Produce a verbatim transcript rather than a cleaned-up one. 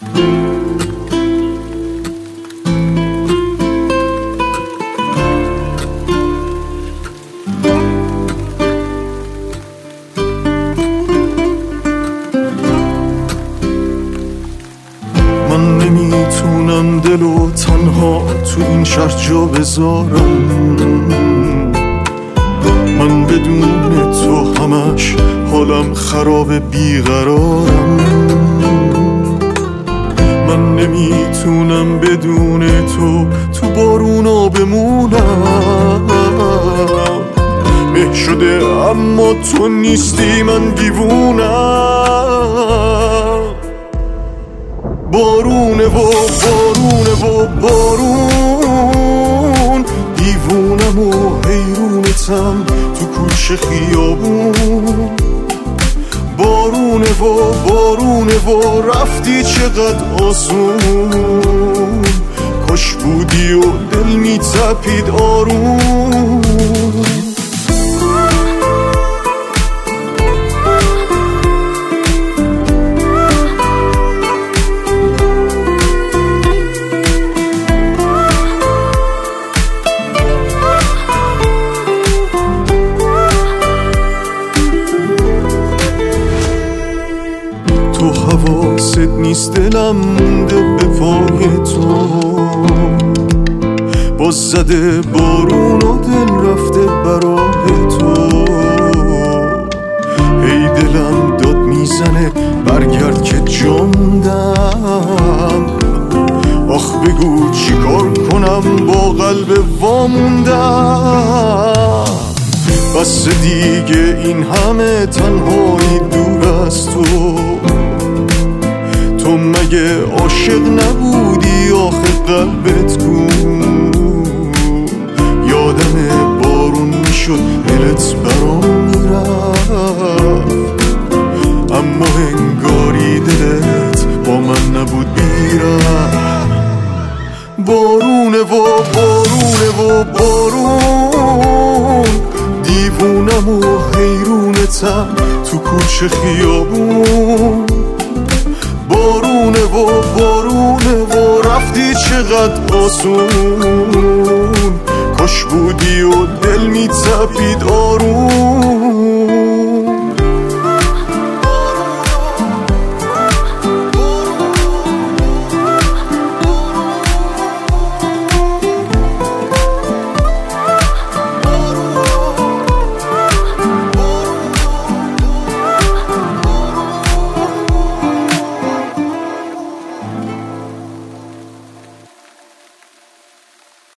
من نمیتونم دلو تنها تو این شهر جا بذارم، من بدون تو همش حالم خراب بیقرارم. من نمیتونم بدون تو تو بارونا بمونم، مه شده اما تو نیستی من دیوونم. بارونه و بارونه و بارون، دیوونم و حیرونتم تو کوچه خیابون. بارونه و بارونه و رفتی چقدر آسون، کاش بودی و دل میتپید آروم. تو حواست نیست دلم مونده به پای تو، باز زده بارون و دل رفته برای تو. ای دلم داد میزنه برگرد که جا موندم، آخ بگو چیکار کنم با قلب واموندم. بس دیگه این همه تنهایی دور از تو، تو مگه عاشق نبودی آخه قلبت کو؟ یادم بارون میشد دلت برام میرفت، اما انگاری دلت با من نبود بیرفت. بارونه و بارونه و بارون، دیوونم و حیرونتم تو کوچه خیابون. بارونه و بارونه و رفتی چقدر آسون، کاش بودی و دل میتپید